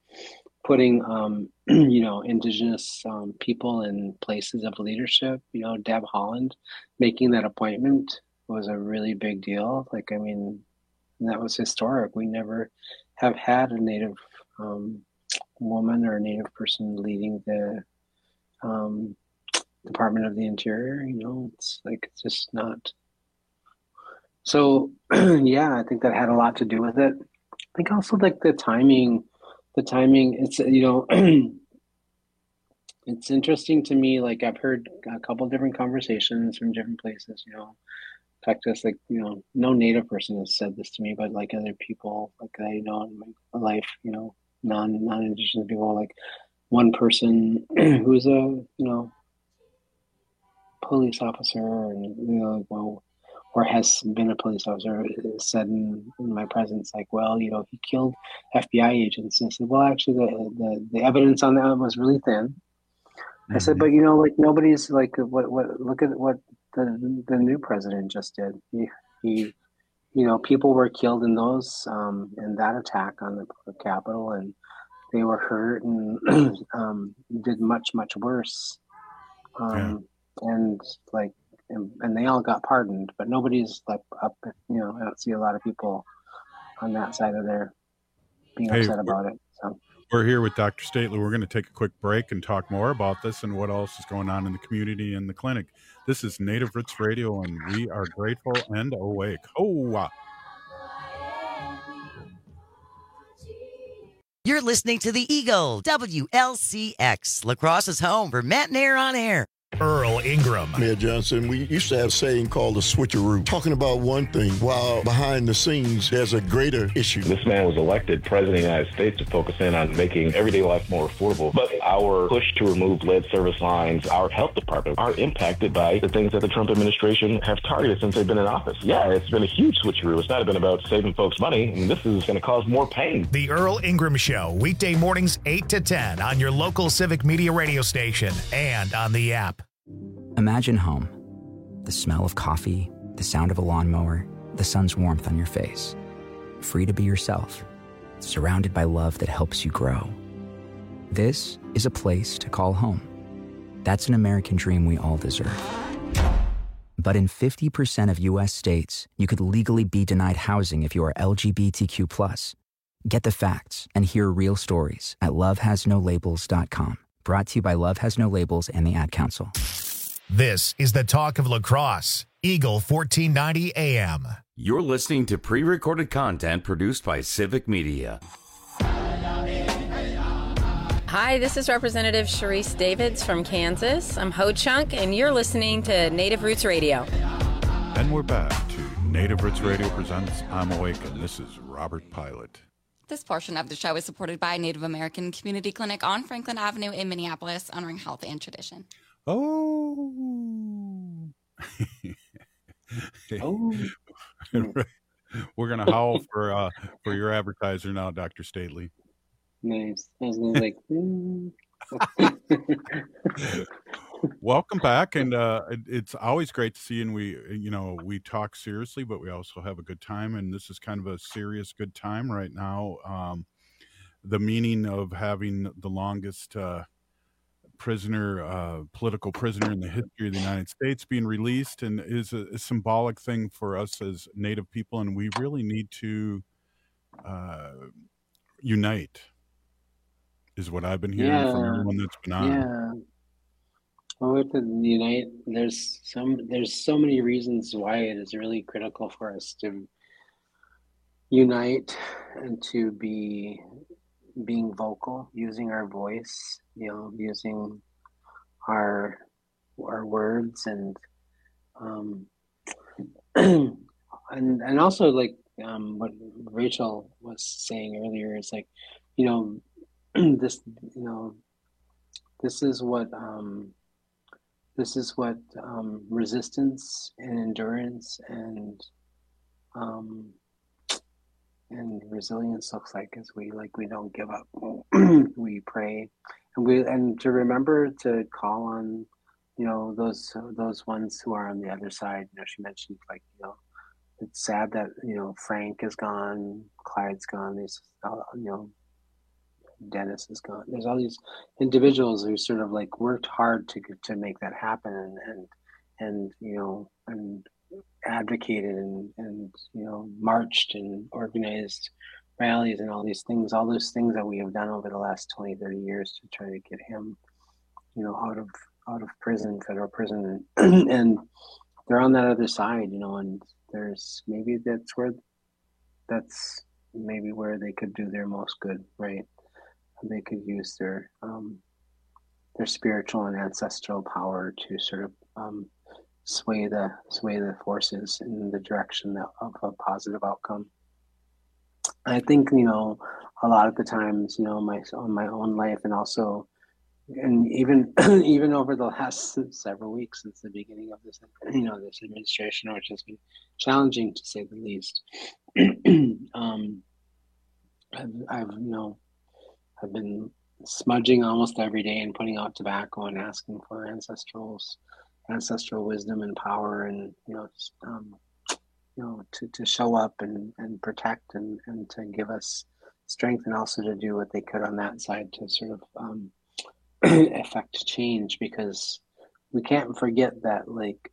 indigenous people in places of leadership. Deb Haaland making that appointment was a really big deal. That was historic. We never have had a Native woman or a Native person leading the Department of the Interior. It's just not. So, yeah, I think that had a lot to do with it. I think also the timing, it's, it's interesting to me. I've heard a couple of different conversations from different places, Texas, no Native person has said this to me, but other people, I know in my life, non-Indigenous people, one person who's a, police officer and, or has been a police officer said in my presence, he killed FBI agents. And I said, well, actually the evidence on that was really thin. I said, but nobody's what look at what the new president just did. He people were killed in those in that attack on the Capitol, and they were hurt and did much worse. And they all got pardoned, but nobody's up. I don't see a lot of people on that side of there being upset about it. So. We're here with Dr. Stately. We're going to take a quick break and talk more about this and what else is going on in the community and the clinic. This is Native Roots Radio, and we are grateful and awake. You're listening to the Eagle, WLCX, La Crosse's home for Matt and Air on Air. Earl Ingram. Mayor Johnson, we used to have a saying called the switcheroo, talking about one thing while behind the scenes there's a greater issue. This man was elected president of the United States to focus in on making everyday life more affordable. But our push to remove lead service lines, our health department, are impacted by the things that the Trump administration have targeted since they've been in office. Yeah, it's been a huge switcheroo. It's not been about saving folks money, and this is going to cause more pain. The Earl Ingram Show, weekday mornings 8 to 10 on your local Civic Media radio station and on the app. Imagine home. The smell of coffee, the sound of a lawnmower, the sun's warmth on your face. Free to be yourself, surrounded by love that helps you grow. This is a place to call home. That's an American dream we all deserve. But in 50% of U.S. states, you could legally be denied housing if you are LGBTQ+. Get the facts and hear real stories at lovehasnolabels.com. Brought to you by Love Has No Labels and the Ad Council. This is the talk of La Crosse, Eagle 1490 AM. You're listening to pre-recorded content produced by Civic Media. Hi, this is Representative Sharice Davids from Kansas. I'm Ho Chunk, and you're listening to Native Roots Radio. And we're back to Native Roots Radio presents I'm Awake, and this is Robert Pilot. This portion of the show is supported by Native American Community Clinic on Franklin Avenue in Minneapolis, honoring health and tradition. Oh. We're going to howl for your advertiser now, Dr. Stately. Nice. I was like, Welcome back, and it's always great to see you. And we talk seriously, but we also have a good time, and this is kind of a serious good time right now. The meaning of having the longest political prisoner in the history of the United States being released, and is a symbolic thing for us as Native people, and we really need to unite. is what I've been hearing from everyone that's been on. Yeah. Well, with the Unite, there's so many reasons why it is really critical for us to unite and to being vocal, using our voice, using our words and and also like what Rachel was saying earlier is like, this is what resistance and endurance and resilience looks like, is we don't give up. We pray, and to remember to call on those ones who are on the other side. She mentioned it's sad that Frank is gone, Clyde's gone, these Dennis is gone. There's all these individuals who sort of like worked hard to make that happen and advocated and marched and organized rallies and all those things that we have done over the last 20-30 years to try to get him out of prison, federal prison, and they're on that other side, and there's that's maybe where they could do their most good, right? They could use their spiritual and ancestral power to sort of sway the forces in the direction of a positive outcome. I think a lot of the times my own life, and also even over the last several weeks since the beginning of this this administration, which has been challenging to say the least. I've been smudging almost every day and putting out tobacco and asking for ancestral wisdom and power, and to show up and protect and to give us strength, and also to do what they could on that side to sort of affect change, because we can't forget that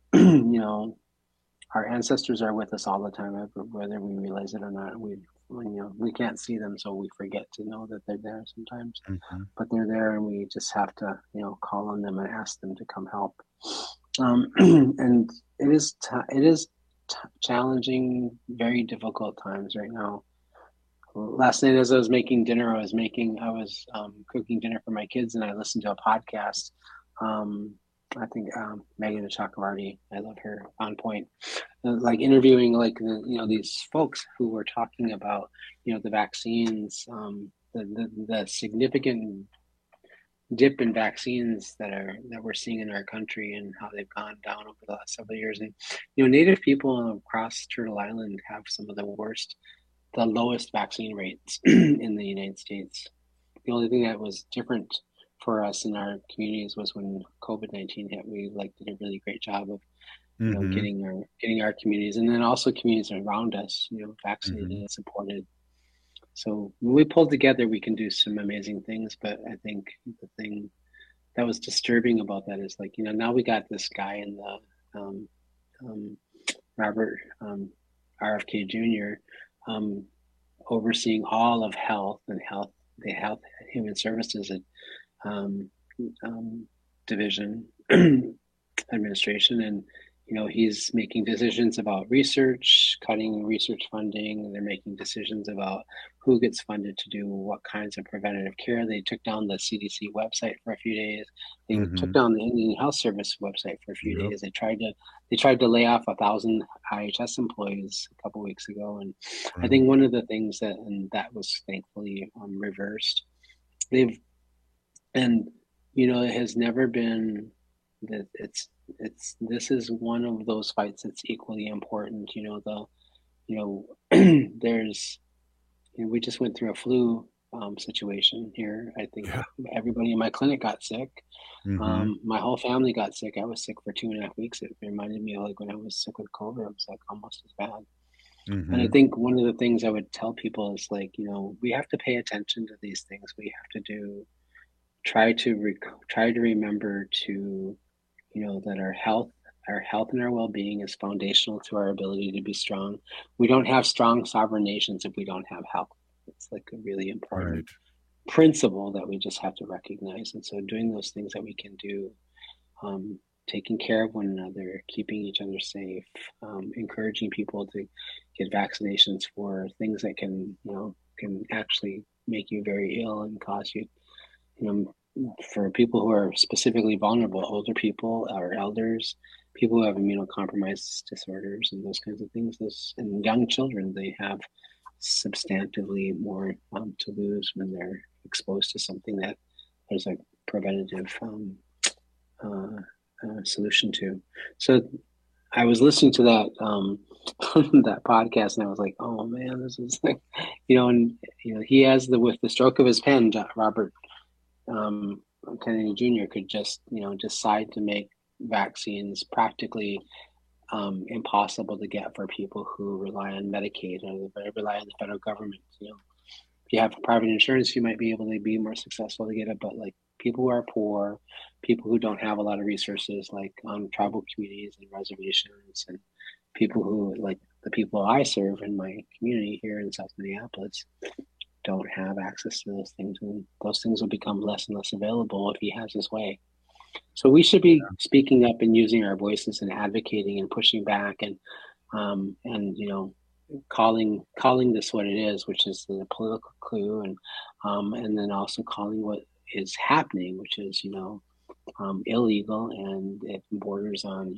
our ancestors are with us all the time, whether we realize it or not. We can't see them, so we forget to know that they're there sometimes. Mm-hmm. But they're there, and we just have to call on them and ask them to come help. And it is challenging, very difficult times right now. Last night, as I was making dinner, I was cooking dinner for my kids, and I listened to a podcast. I think Megan Chakravarty, I love her, on point, interviewing these folks who were talking about the vaccines, the significant dip in vaccines that we're seeing in our country, and how they've gone down over the last several years. And Native people across Turtle Island have some of the lowest vaccine rates in the United States. The only thing that was different for us in our communities was when COVID-19 hit. We did a really great job of getting our communities, and then also communities around us vaccinated and supported. So when we pull together, we can do some amazing things. But I think the thing that was disturbing about that is now we got this guy in the Robert RFK Jr. Overseeing all of the Health Human Services division administration, and he's making decisions about research, cutting research funding, and they're making decisions about who gets funded to do what kinds of preventative care. They took down the CDC website for a few days. They took down the Indian Health Service website for a few days. They tried to lay off 1,000 IHS employees a couple weeks ago, and I think one of the things that was thankfully reversed. It has never been that this is one of those fights that's equally important. We just went through a flu situation here. I think everybody in my clinic got sick. My whole family got sick. I was sick for 2.5 weeks. It reminded me of when I was sick with COVID. It was almost as bad. And I think one of the things I would tell people is we have to pay attention to these things. We have to try to remember to that our health and our well-being is foundational to our ability to be strong. We don't have strong sovereign nations if we don't have health. It's really important. principle that we just have to recognize. And so doing those things that we can do, taking care of one another, keeping each other safe, encouraging people to get vaccinations for things that can actually make you very ill and cause you, for people who are specifically vulnerable, older people or elders, people who have immunocompromised disorders and those kinds of things, and young children, they have substantively more to lose when they're exposed to something that there's a preventative solution to. So I was listening to that that podcast, and I was like, oh man, this is like, he has with the stroke of his pen, Robert Kennedy Jr. could just decide to make vaccines practically impossible to get for people who rely on Medicaid or rely on the federal government. If you have private insurance, you might be able to be more successful to get it, but like people who are poor, people who don't have a lot of resources, like on tribal communities and reservations, and people who, like the people I serve in my community here in South Minneapolis, don't have access to those things, and those things will become less and less available if he has his way. So we should be speaking up and using our voices and advocating and pushing back and calling this what it is, which is the political coup, and then also calling what is happening, which is illegal, and it borders on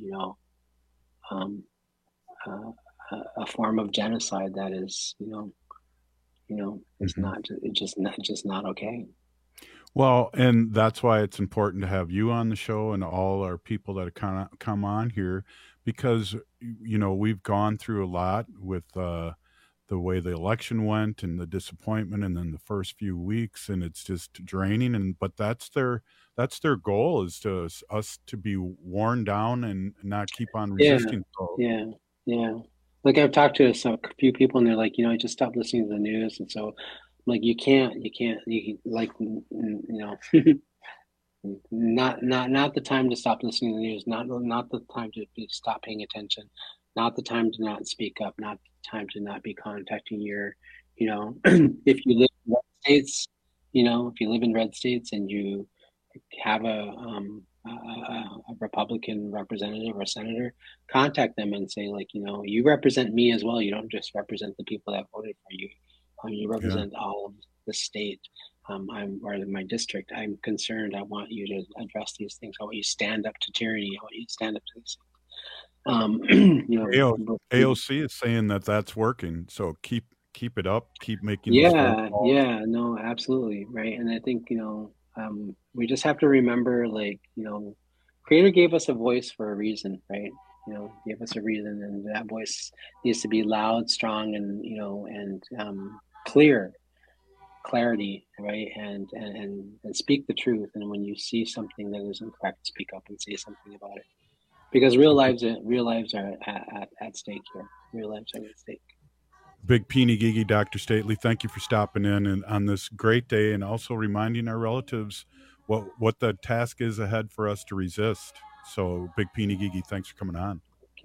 a form of genocide that is it's just not okay. Well, and that's why it's important to have you on the show and all our people that come on here, because, we've gone through a lot with the way the election went and the disappointment and then the first few weeks, and it's just draining. But that's their goal, is us to be worn down and not keep on resisting. Yeah. Like I've talked to a few people, and they're like, I just stopped listening to the news. And so like, you can't like, not the time to stop listening to the news, not the time to stop paying attention, not the time to not speak up, not the time to not be contacting your, if you live in red states, if you live in red states and you have a Republican representative or senator, contact them and say, like, you represent me as well. You don't just represent the people that voted for you. You represent all of the state. Or my district. I'm concerned. I want you to address these things. I want you to stand up to tyranny. I want you to stand up to these things. AOC is saying that's working. So keep it up. Keep making. No, absolutely, right. And I think we just have to remember, like, Creator gave us a voice for a reason, right? Gave us a reason, and that voice needs to be loud, strong, and clarity, right? And speak the truth. And when you see something that is incorrect, speak up and say something about it, because real lives are at stake here. Real lives are at stake. Big Peeny Gigi, Dr. Stately, thank you for stopping in and on this great day, and also reminding our relatives what the task is ahead for us to resist. So, Big Peeny Gigi, thanks for coming on.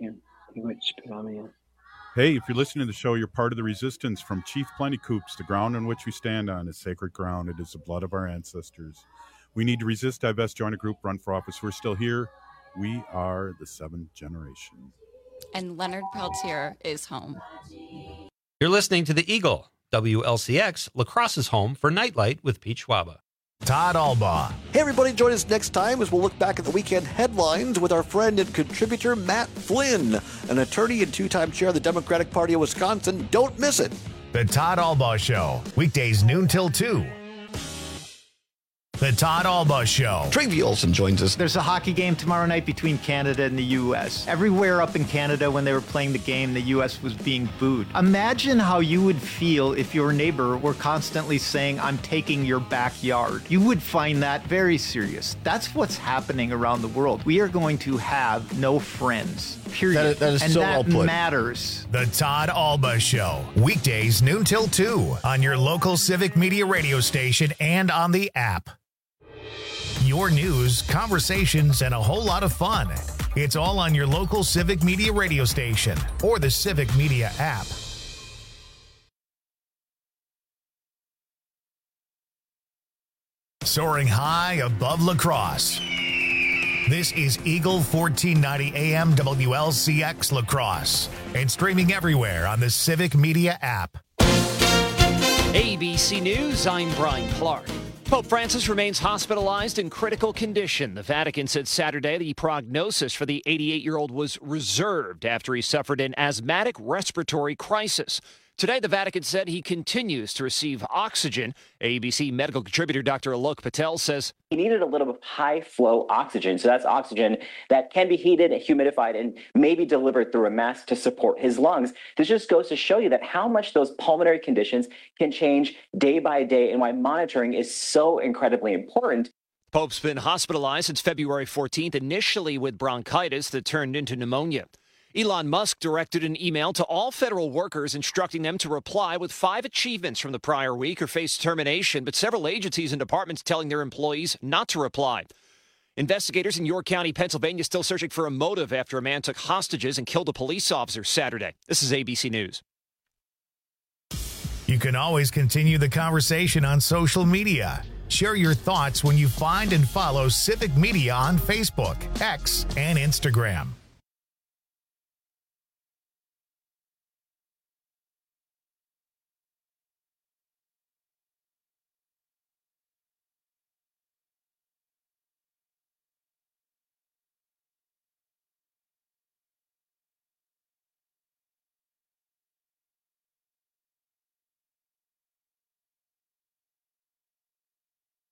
Hey, if you're listening to the show, you're part of the resistance. From Chief Plenty Coops, the ground on which we stand on is sacred ground. It is the blood of our ancestors. We need to resist, divest, join a group, run for office. We're still here. We are the seventh generation. And Leonard Peltier is home. You're listening to The Eagle, WLCX, La Crosse's home for Nightlight with Pete Schwaba. Todd Albaugh. Hey, everybody, join us next time as we'll look back at the weekend headlines with our friend and contributor, Matt Flynn, an attorney and two-time chair of the Democratic Party of Wisconsin. Don't miss it. The Todd Albaugh Show, weekdays noon till 2. The Todd Albaugh Show. Travi Olson joins us. There's a hockey game tomorrow night between Canada and the U.S. Everywhere up in Canada, when they were playing the game, the U.S. was being booed. Imagine how you would feel if your neighbor were constantly saying, "I'm taking your backyard." You would find that very serious. That's what's happening around the world. We are going to have no friends, period. That is and so that well put. matters. The Todd Albaugh Show, weekdays noon till 2 on your local Civic Media radio station and on the app. Your news, conversations, and a whole lot of fun. It's all on your local Civic Media radio station or the Civic Media app. soaring high above La Crosse. This is Eagle 1490 AM WLCX La Crosse and streaming everywhere on the Civic Media app. ABC News, I'm Brian Clark. Pope Francis remains hospitalized in critical condition. The Vatican said Saturday the prognosis for the 88-year-old was reserved after he suffered an asthmatic respiratory crisis. Today, the Vatican said he continues to receive oxygen. ABC medical contributor Dr. Alok Patel says he needed a little bit of high-flow oxygen. So that's oxygen that can be heated, humidified, and maybe delivered through a mask to support his lungs. This just goes to show you that how much those pulmonary conditions can change day by day and why monitoring is so incredibly important. Pope's been hospitalized since February 14th, initially with bronchitis that turned into pneumonia. Elon Musk directed an email to all federal workers instructing them to reply with 5 achievements from the prior week or face termination, but several agencies and departments telling their employees not to reply. Investigators in York County, Pennsylvania, still searching for a motive after a man took hostages and killed a police officer Saturday. This is ABC News. You can always continue the conversation on social media. Share your thoughts when you find and follow Civic Media on Facebook, X, and Instagram.